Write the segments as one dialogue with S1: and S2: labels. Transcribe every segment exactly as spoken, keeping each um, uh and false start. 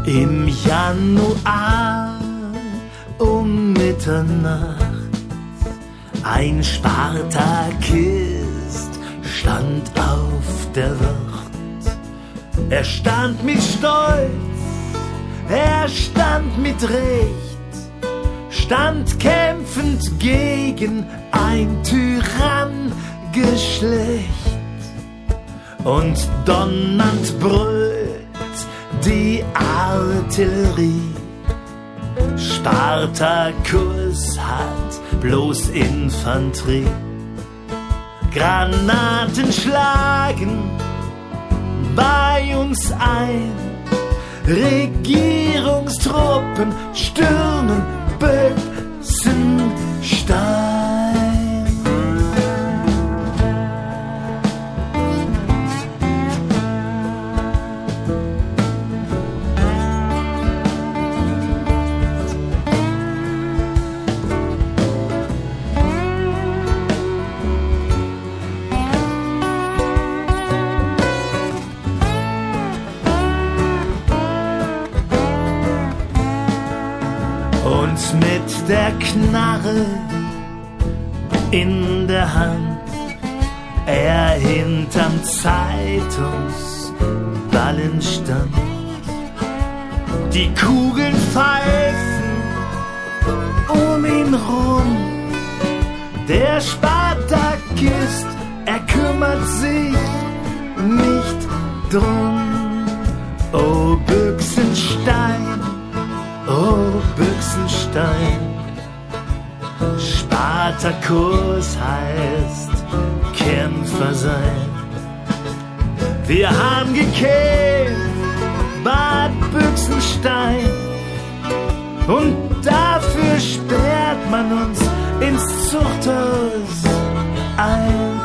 S1: Im Januar um Mitternacht ein Spartakist stand auf der Wacht. Er stand mit Stolz, er stand mit Recht, stand kämpfend gegen ein Tyrannengeschlecht. Und donnernd brüllt die Artillerie. Spartakus hat bloß Infanterie. Granaten schlagen bei uns ein. Regierungstruppen stürmen Büchsenstein. Mit der Knarre in der Hand, er hinterm Zeitungsballen stand. Die Kugeln pfeifen um ihn rum, der Spartakist, er kümmert sich nicht drum. Oh Büchsenstein, oh Büchsenstein, Spartakus heißt Kämpfer sein. Wir haben gekämpft, Bad Büchsenstein, und dafür sperrt man uns ins Zuchthaus ein.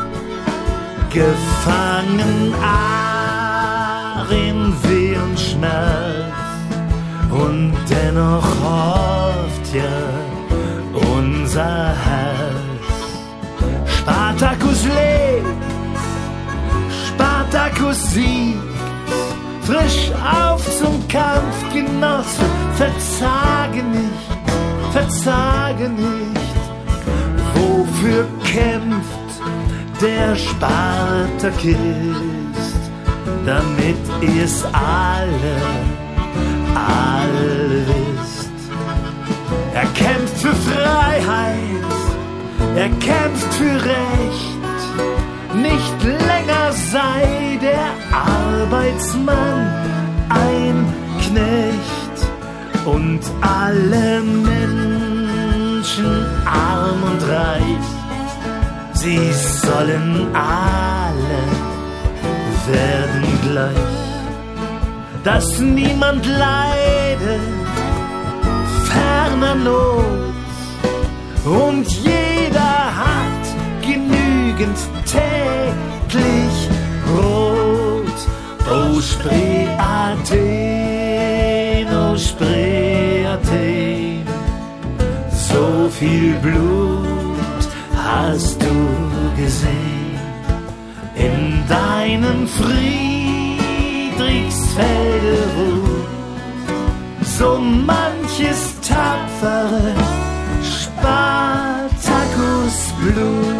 S1: Gefangen Arin, Weh und Schmerz, und dennoch hofft ja unser Herz. Spartakus lebt, Spartakus siegt, frisch auf zum Kampf, Genosse, verzage nicht, verzage nicht. Wofür kämpft der Spartakist? Damit ihr's alle alle wisst. Er kämpft für Freiheit, er kämpft für Recht. Nicht länger sei der Arbeitsmann ein Knecht. Und alle Menschen, arm und reich, sie sollen alle werden gleich. Dass niemand leide ferner Not, und jeder hat genügend täglich Brot. O Spree Athen, o Spree Athen, so viel Blut hast du gesehen in deinem Friedrichsfelde ruht so manches tapfere Spartakus Blut.